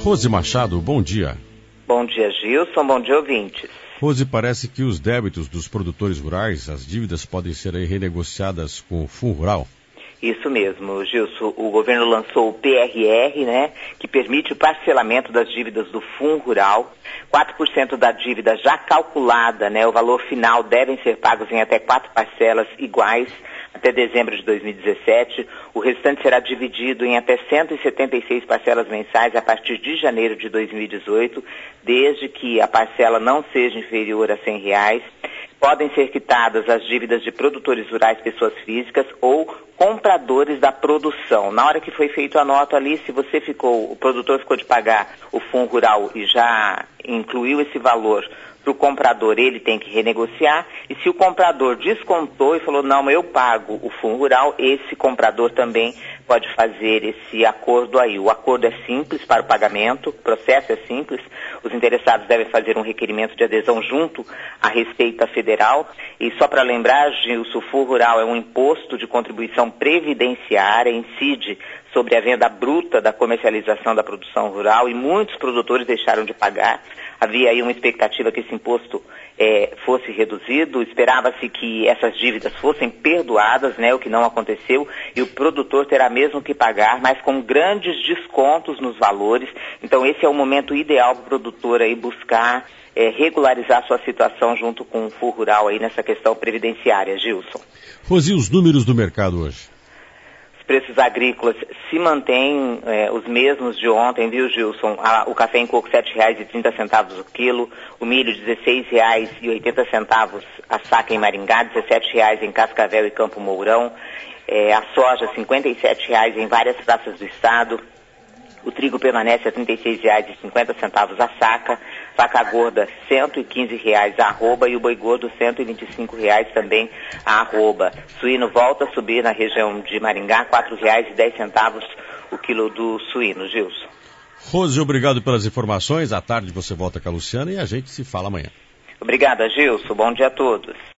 Rose Machado, bom dia. Bom dia, Gilson. Bom dia, ouvintes. Rose, parece que os débitos dos produtores rurais, as dívidas podem ser aí renegociadas com o Fundo Rural. Isso mesmo, Gilson. O governo lançou o PRR, que permite o parcelamento das dívidas do Fundo Rural. 4% da dívida já calculada, o valor final devem ser pagos em até 4 parcelas iguais até dezembro de 2017. O restante será dividido em até 176 parcelas mensais a partir de janeiro de 2018, desde que a parcela não seja inferior a R$100. Podem ser quitadas as dívidas de produtores rurais, pessoas físicas ou compradores da produção. Na hora que foi feito a nota ali, se o produtor ficou de pagar o Fundo Rural e já incluiu esse valor para o comprador, ele tem que renegociar. E se o comprador descontou e falou, não, eu pago o Fundo Rural, esse comprador também pode fazer esse acordo aí. O acordo é simples para o pagamento, o processo é simples. Os interessados devem fazer um requerimento de adesão junto à Receita Federal. E só para lembrar, Gilson, o Fundo Rural é um imposto de contribuição previdenciária, incide sobre a venda bruta da comercialização da produção rural e muitos produtores deixaram de pagar. Havia aí uma expectativa que esse imposto fosse reduzido, esperava-se que essas dívidas fossem perdoadas, o que não aconteceu, e o produtor terá mesmo que pagar, mas com grandes descontos nos valores. Então esse é o momento ideal para o produtor aí buscar regularizar sua situação junto com o Fundo Rural aí nessa questão previdenciária, Gilson. Rose, os números do mercado hoje? Os preços agrícolas se mantêm os mesmos de ontem, viu, Gilson? O café em coco R$ 7,30 o quilo, o milho R$ 16,80 a saca em Maringá, R$ 17,00 em Cascavel e Campo Mourão, a soja R$ 57,00 em várias praças do estado. O trigo permanece a R$ 36,50 a saca, vaca gorda R$ 115,00 a arroba e o boi gordo R$ 125,00 também a arroba. Suíno volta a subir na região de Maringá, R$ 4,10 o quilo do suíno, Gilson. Rose, obrigado pelas informações. À tarde você volta com a Luciana e a gente se fala amanhã. Obrigada, Gilson. Bom dia a todos.